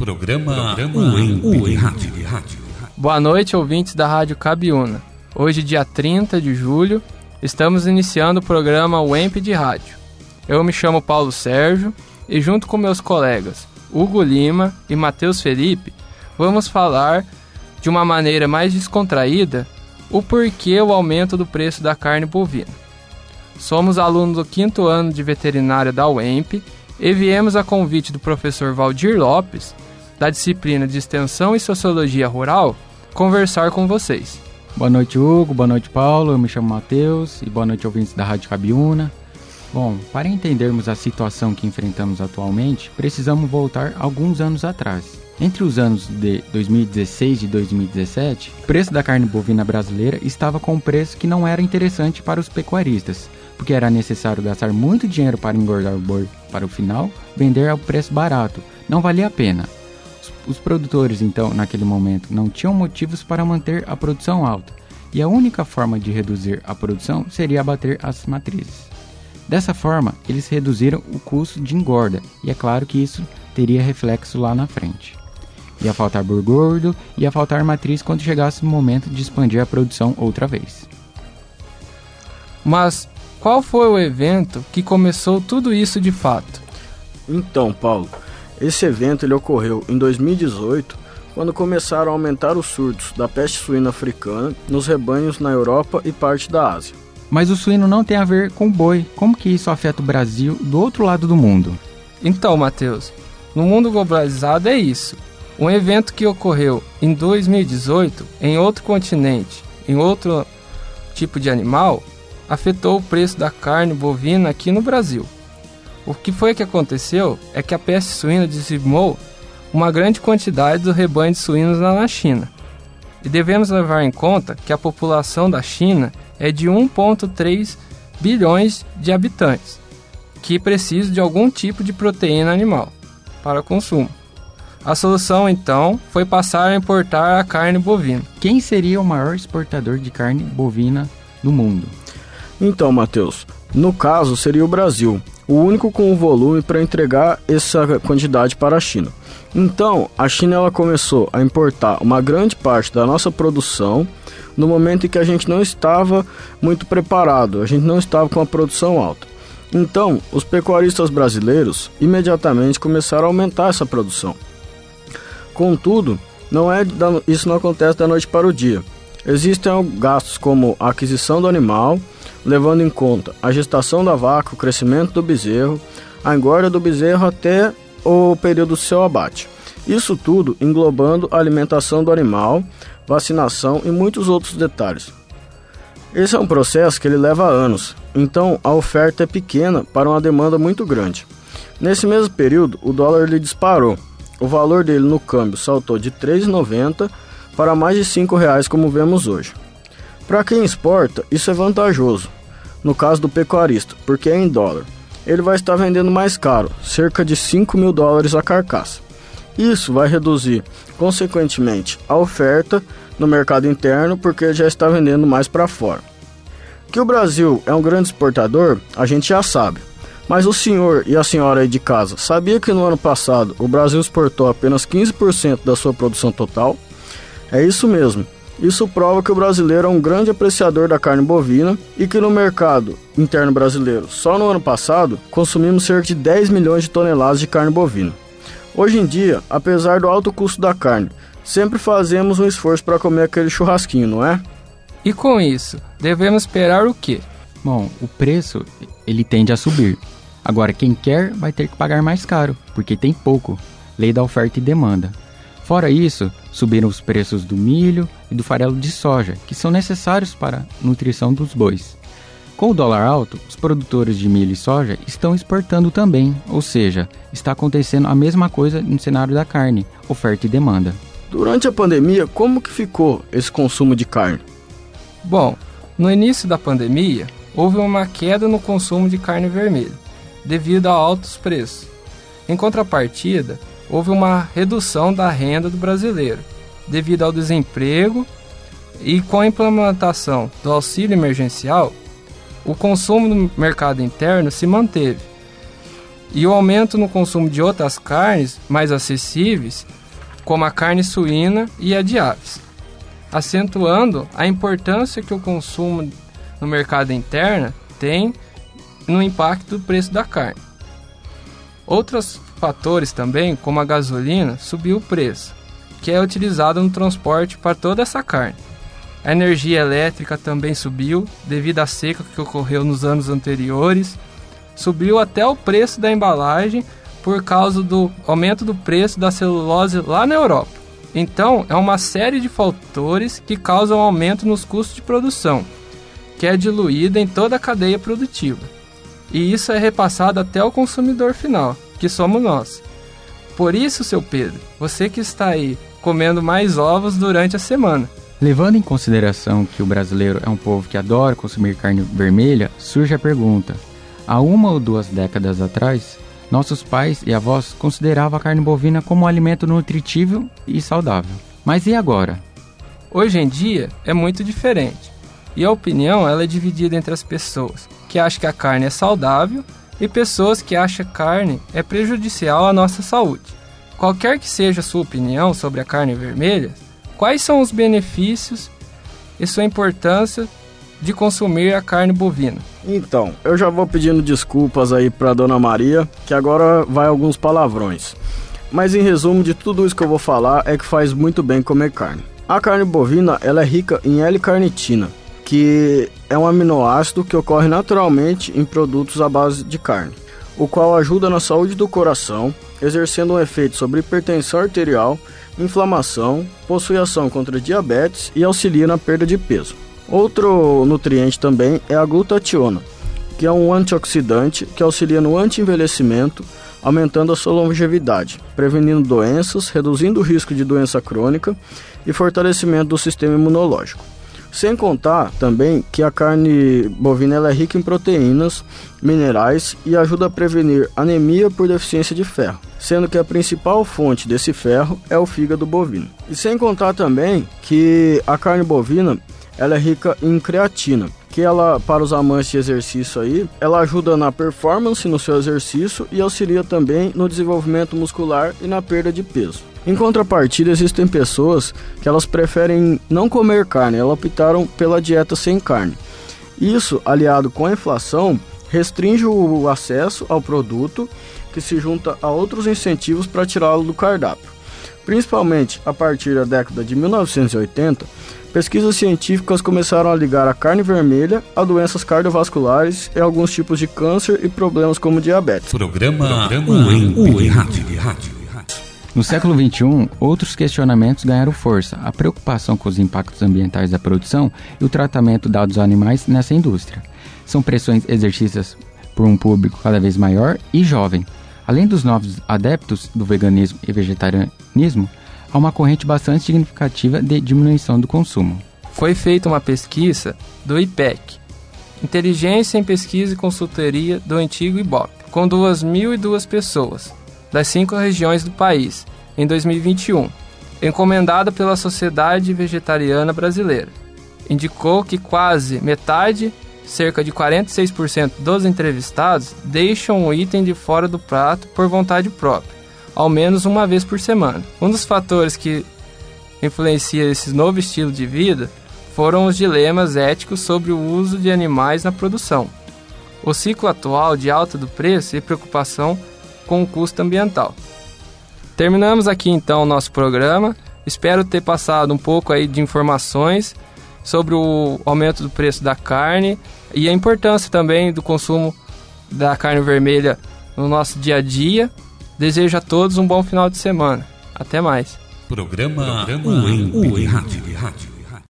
Programa UEMP Rádio. Boa noite, ouvintes da Rádio Cabiúna. Hoje, dia 30 de julho, estamos iniciando o programa UEMP de Rádio. Eu me chamo Paulo Sérgio e, junto com meus colegas Hugo Lima e Matheus Felipe, vamos falar de uma maneira mais descontraída o porquê o aumento do preço da carne bovina. Somos alunos do 5º ano de veterinária da UEMP e viemos a convite do professor Valdir Lopes, da disciplina de Extensão e Sociologia Rural, conversar com vocês. Boa noite, Hugo. Boa noite, Paulo. Eu me chamo Matheus e boa noite, ouvintes da Rádio Cabiúna. Bom, para entendermos a situação que enfrentamos atualmente, precisamos voltar alguns anos atrás. Entre os anos de 2016 e 2017, o preço da carne bovina brasileira estava com um preço que não era interessante para os pecuaristas, porque era necessário gastar muito dinheiro para engordar o boi para o final vender ao preço barato. Não valia a pena. Os produtores, então, naquele momento, não tinham motivos para manter a produção alta, e a única forma de reduzir a produção seria abater as matrizes. Dessa forma, eles reduziram o custo de engorda, e é claro que isso teria reflexo lá na frente. Ia faltar boi gordo, ia faltar matriz quando chegasse o momento de expandir a produção outra vez. Mas qual foi o evento que começou tudo isso de fato? Então, Paulo, esse evento ele ocorreu em 2018, quando começaram a aumentar os surtos da peste suína africana nos rebanhos na Europa e parte da Ásia. Mas o suíno não tem a ver com o boi. Como que isso afeta o Brasil do outro lado do mundo? Então, Matheus, no mundo globalizado é isso. Um evento que ocorreu em 2018 em outro continente, em outro tipo de animal, afetou o preço da carne bovina aqui no Brasil. O que foi que aconteceu é que a peste suína dizimou uma grande quantidade do rebanho de suínos na China. E devemos levar em conta que a população da China é de 1,3 bilhões de habitantes, que precisam de algum tipo de proteína animal para consumo. A solução, então, foi passar a importar a carne bovina. Quem seria o maior exportador de carne bovina do mundo? Então, Matheus, no caso seria o Brasil, o único com o volume para entregar essa quantidade para a China. Então, a China ela começou a importar uma grande parte da nossa produção no momento em que a gente não estava muito preparado, a gente não estava com a produção alta. Então, os pecuaristas brasileiros imediatamente começaram a aumentar essa produção. Contudo, isso não acontece da noite para o dia. Existem gastos como a aquisição do animal, levando em conta a gestação da vaca, o crescimento do bezerro, a engorda do bezerro até o período do seu abate. Isso tudo englobando a alimentação do animal, vacinação e muitos outros detalhes. Esse é um processo que ele leva anos, então a oferta é pequena para uma demanda muito grande. Nesse mesmo período, o dólar ele disparou. O valor dele no câmbio saltou de R$ 3,90 para mais de R$ 5,00 como vemos hoje. Para quem exporta, isso é vantajoso, no caso do pecuarista, porque é em dólar. Ele vai estar vendendo mais caro, cerca de $5.000 a carcaça. Isso vai reduzir, consequentemente, a oferta no mercado interno, porque ele já está vendendo mais para fora. Que o Brasil é um grande exportador, a gente já sabe. Mas o senhor e a senhora aí de casa, sabia que no ano passado o Brasil exportou apenas 15% da sua produção total? É isso mesmo. Isso prova que o brasileiro é um grande apreciador da carne bovina e que no mercado interno brasileiro, só no ano passado, consumimos cerca de 10 milhões de toneladas de carne bovina. Hoje em dia, apesar do alto custo da carne, sempre fazemos um esforço para comer aquele churrasquinho, não é? E com isso, devemos esperar o quê? Bom, o preço ele tende a subir. Agora, quem quer vai ter que pagar mais caro, porque tem pouco. Lei da oferta e demanda. Fora isso, subiram os preços do milho e do farelo de soja, que são necessários para a nutrição dos bois. Com o dólar alto, os produtores de milho e soja estão exportando também, ou seja, está acontecendo a mesma coisa no cenário da carne, oferta e demanda. Durante a pandemia, como que ficou esse consumo de carne? Bom, no início da pandemia, houve uma queda no consumo de carne vermelha, devido a altos preços. Em contrapartida, houve uma redução da renda do brasileiro, devido ao desemprego, e com a implementação do auxílio emergencial, o consumo no mercado interno se manteve. e o aumento no consumo de outras carnes mais acessíveis, como a carne suína e a de aves, acentuando a importância que o consumo no mercado interno tem no impacto do preço da carne. Outros fatores também, como a gasolina, subiu o preço, que é utilizado no transporte para toda essa carne. A energia elétrica também subiu, devido à seca que ocorreu nos anos anteriores. Subiu até o preço da embalagem por causa do aumento do preço da celulose lá na Europa. Então, é uma série de fatores que causam aumento nos custos de produção, que é diluída em toda a cadeia produtiva. E isso é repassado até o consumidor final, que somos nós. Por isso, seu Pedro, você que está aí comendo mais ovos durante a semana. Levando em consideração que o brasileiro é um povo que adora consumir carne vermelha, surge a pergunta: há 1 ou 2 décadas atrás, nossos pais e avós consideravam a carne bovina como um alimento nutritivo e saudável. Mas e agora? Hoje em dia é muito diferente. E a opinião ela é dividida entre as pessoas que acham que a carne é saudável e pessoas que acham que a carne é prejudicial à nossa saúde. Qualquer que seja a sua opinião sobre a carne vermelha, quais são os benefícios e sua importância de consumir a carne bovina? Então, eu já vou pedindo desculpas aí pra Dona Maria, que agora vai alguns palavrões. Mas em resumo de tudo isso que eu vou falar é que faz muito bem comer carne. A carne bovina ela é rica em L-carnitina, que é um aminoácido que ocorre naturalmente em produtos à base de carne, o qual ajuda na saúde do coração, exercendo um efeito sobre hipertensão arterial, inflamação, possui ação contra diabetes e auxilia na perda de peso. Outro nutriente também é a glutationa, que é um antioxidante que auxilia no anti-envelhecimento, aumentando a sua longevidade, prevenindo doenças, reduzindo o risco de doença crônica e fortalecimento do sistema imunológico. Sem contar também que a carne bovina ela é rica em proteínas, minerais e ajuda a prevenir anemia por deficiência de ferro, sendo que a principal fonte desse ferro é o fígado bovino. E sem contar também que a carne bovina ela é rica em creatina, que ela, para os amantes de exercício aí, ela ajuda na performance no seu exercício e auxilia também no desenvolvimento muscular e na perda de peso. Em contrapartida, existem pessoas que elas preferem não comer carne, elas optaram pela dieta sem carne. Isso, aliado com a inflação, restringe o acesso ao produto, que se junta a outros incentivos para tirá-lo do cardápio. Principalmente a partir da década de 1980, pesquisas científicas começaram a ligar a carne vermelha a doenças cardiovasculares e alguns tipos de câncer e problemas como diabetes. Programa UEM Rádio. No século XXI, outros questionamentos ganharam força: a preocupação com os impactos ambientais da produção e o tratamento dado aos animais nessa indústria. São pressões exercidas por um público cada vez maior e jovem. Além dos novos adeptos do veganismo e vegetarianismo, há uma corrente bastante significativa de diminuição do consumo. Foi feita uma pesquisa do IPEC, Inteligência em Pesquisa e Consultoria do antigo IBOP, com 2.002 pessoas, das 5 regiões do país, em 2021, encomendada pela Sociedade Vegetariana Brasileira. Indicou que quase metade, cerca de 46% dos entrevistados, deixam o item de fora do prato por vontade própria, ao menos uma vez por semana. Um dos fatores que influencia esse novo estilo de vida foram os dilemas éticos sobre o uso de animais na produção, o ciclo atual de alta do preço e preocupação com o custo ambiental. Terminamos aqui então o nosso programa. Espero ter passado um pouco aí de informações sobre o aumento do preço da carne e a importância também do consumo da carne vermelha no nosso dia a dia. Desejo a todos um bom final de semana. Até mais. Programa UEM Rádio.